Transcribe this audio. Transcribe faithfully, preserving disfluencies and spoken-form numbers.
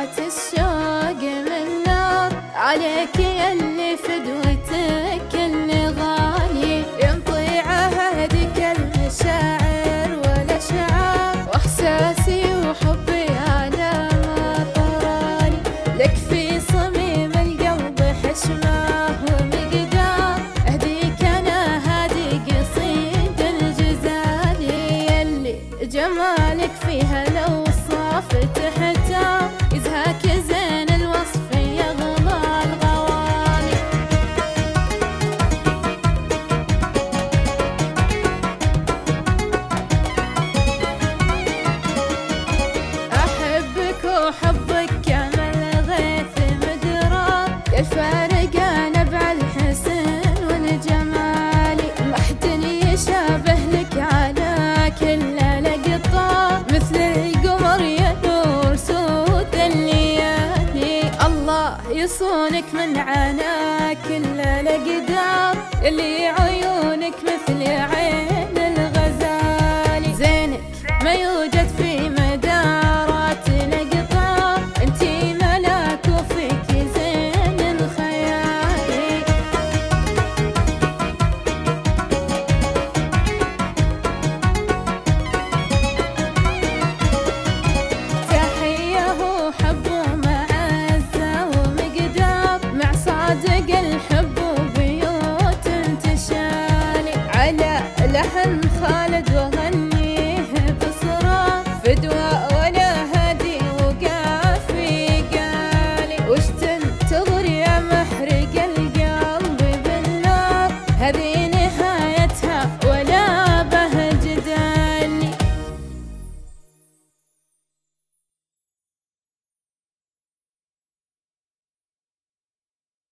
طلعت الشوق من نار عليك يلي فدوتك اللي غالي ينطي عهدك المشاعر والاشعار واحساسي وحبي على ما طرالي لك في صميم القلب حشمه ومقدار اهديك انا هادي قصيد الجزالي يلي جمالك فيها الاوصاف تحتار يزهاك زين الوصف يغلى الغوالي احبك وحبك كامل غيث مدرار الفارق نبع الحسن والجمالي ما حد يشابه لك على كل لقطة مثل القمر يا نور سود الليالي الله يصونك من عنا كل الاقدار اللي عيونك مثل عين الغزالي زينك ما يوجد في مدارات الاقطار انتي ملاك وفيك زين الخيالي تحية وحب ومعزة ومقدار مع صادق الحب وبيوت تشالي على لحن خالد وغنيه بصراط فدوى